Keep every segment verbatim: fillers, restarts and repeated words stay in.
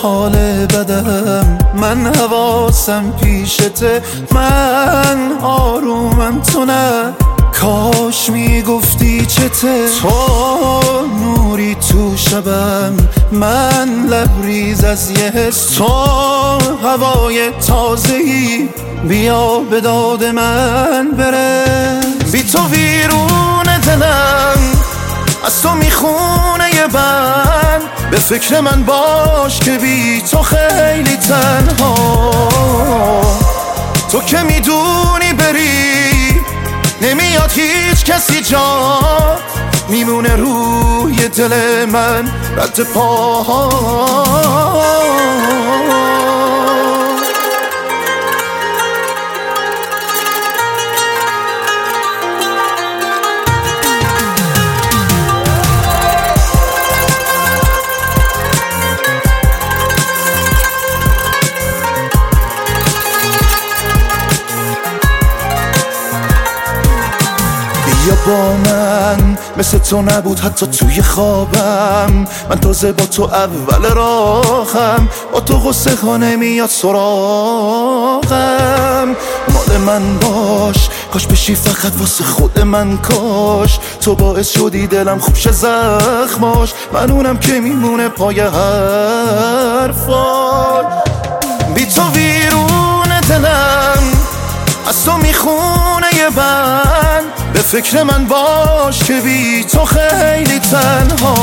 حال بدم، من حواسم پیشته، من آرومم تو نه. کاش میگفتی چته، تو نوری تو شبم، من لبریز از یه حس، تو هوای تازه‌ای، بیا به داد من برس. بی تو ویرون دلم، از تو میخونه یه بند، به فکر من باش که بی تو خیلی تنها. تو که میدونی بری نمیاد هیچ کسی جات، میمونه روی دل من رد پاها. یا با من مثل تو نبود حتی توی خوابم، من تازه با تو اول راهم، با تو غصه ها نمیاد سراغم. مال من باش، کاش بشی فقط واسه خود من، کاش تو باعث شدی دلم خوب شه زخماش، من اونم که میمونه پای حرفاش. بی تو ویرون دلم، از تو میخونه یه بند، به فکر من باش که بی تو خیلی تنها.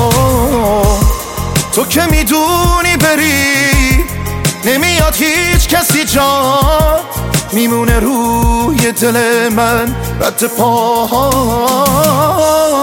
تو که میدونی بری نمیاد هیچ کسی جات، میمونه روی دل من رد پاها.